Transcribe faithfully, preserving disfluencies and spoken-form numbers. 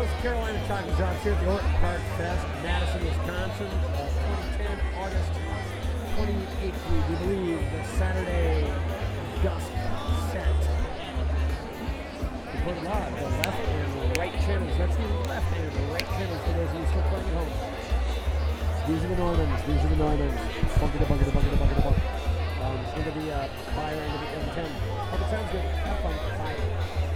North Carolina Talking Jobs here at the Orton Park Fest, Madison, Wisconsin, uh, twenty ten, August twenty-eighth, we believe, the Saturday dusk set. Recorded live, the left and the right channels. That's the left and the right channels for those of you still playing at home. These are the Normans, these are the Normans. Bunkity, bunkity, bunkity, bunkity, bunk. Um, into the uh, fire, into the M ten. Hope it sounds good. Have fun. Bye.